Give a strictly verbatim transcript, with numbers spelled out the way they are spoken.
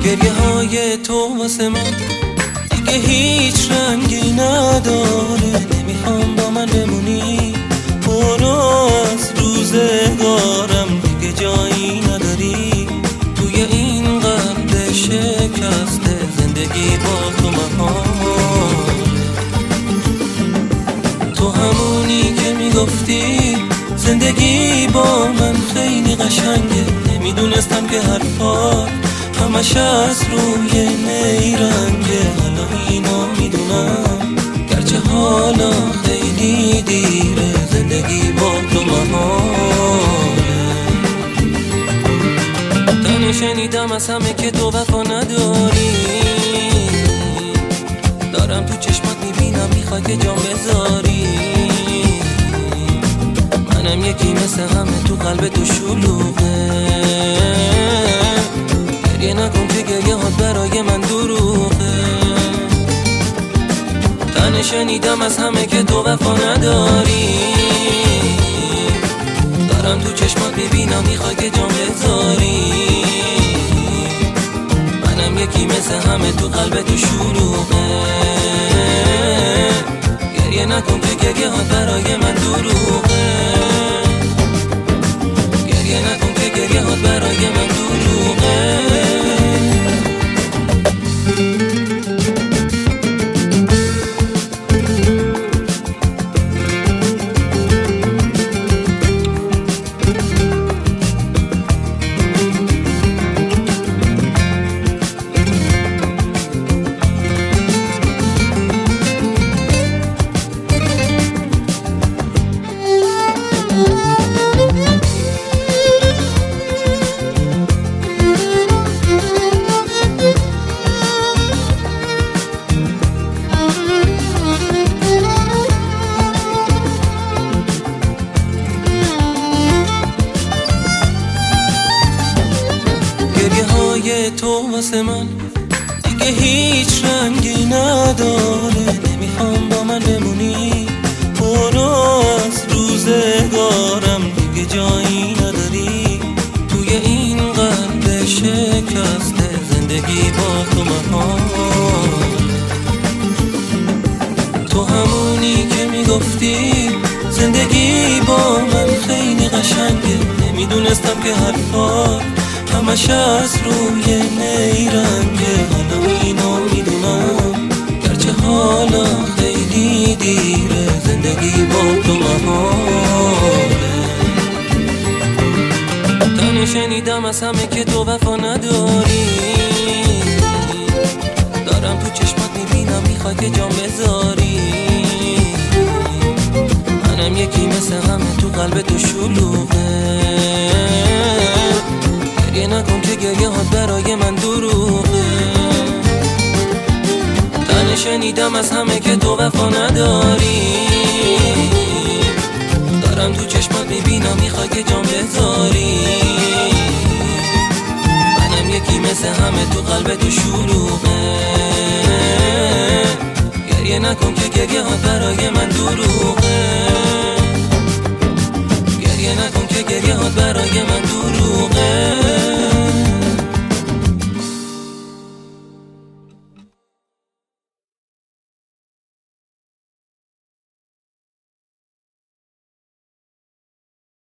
گریه های تو واسه من دیگه هیچ رنگی نداره. نمیخوام با من بمونی، برو از روزگارم، دیگه جایی نداری توی این قلب شکسته. زندگی با تو محاله. تو همونی که میگفتی زندگی با من خیلی قشنگه. نمیدونستم که حرفات همش از روی نیرنگه. حالا اینو میدونم گرچه حالا خیلی دیره. زندگی با تو محاله. تنه شنیدم از همه که تو وفا نداری. دارم تو چشمات میبینم میخوای که جام بذاری. منم یکی مثل همه تو قلب تو شلوغه. گریه نکن که گریه هات برای من دروغه. تنه شنیدم از همه که تو وفا نداری. دارم تو چشمات میبینم میخوای که جام بذاری. منم یکی مثل همه تو قلب تو شلوغه. گریه نکن که گریه هات برای من دروغه. گریه نکن که گریه هات برای من دروغه. گریه های تو واسه من دیگه هیچ رنگی نداره. نمیخوام با من بمونی، برو از روزگارم، دیگه جایی نداری توی این قلب شکسته. زندگی با تو محاله. تو همونی که میگفتی زندگی با من خیلی قشنگه. نمیدونستم که حرفات همش از روی نیرنگه. حالا اینو میدونم گرچه حالا خیلی دیره. زندگی با تو محاله. تنه شنیدم از همه که تو وفا نداری. دارم تو چشمات میبینم میخوای که جام بذاری. منم یکی مثل همه تو قلب تو شلوغه. گریه نکن که گریه هات برای من دروغه. تنه شنیدم از همه که تو وفا نداری. دارم تو چشمات میبینم میخوای که جام بذاری. منم یکی مثل همه تو قلب تو شلوغه. گریه نکن که گریه هات برای من دروغه. گریه نکن که گریه هات برای من دروغه.